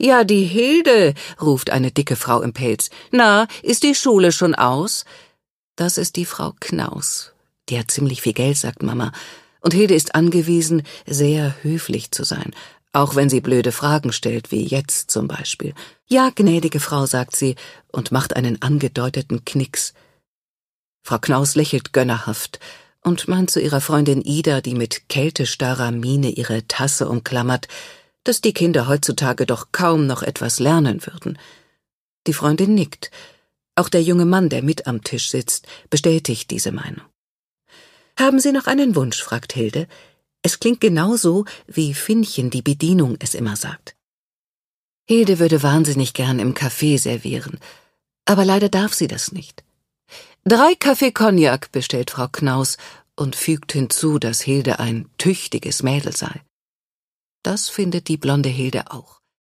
»Ja, die Hilde«, ruft eine dicke Frau im Pelz. »Na, ist die Schule schon aus?« Das ist die Frau Knaus. Die hat ziemlich viel Geld, sagt Mama. Und Hilde ist angewiesen, sehr höflich zu sein, auch wenn sie blöde Fragen stellt, wie jetzt zum Beispiel. »Ja, gnädige Frau«, sagt sie und macht einen angedeuteten Knicks. Frau Knaus lächelt gönnerhaft und meint zu ihrer Freundin Ida, die mit kältestarrer Miene ihre Tasse umklammert, dass die Kinder heutzutage doch kaum noch etwas lernen würden. Die Freundin nickt. Auch der junge Mann, der mit am Tisch sitzt, bestätigt diese Meinung. »Haben Sie noch einen Wunsch?«, fragt Hilde. Es klingt genauso, wie Finnchen, die Bedienung, es immer sagt. Hilde würde wahnsinnig gern im Café servieren, aber leider darf sie das nicht. 3 Kaffee Cognac, bestellt Frau Knaus und fügt hinzu, dass Hilde ein tüchtiges Mädel sei. Das findet die blonde Hilde auch.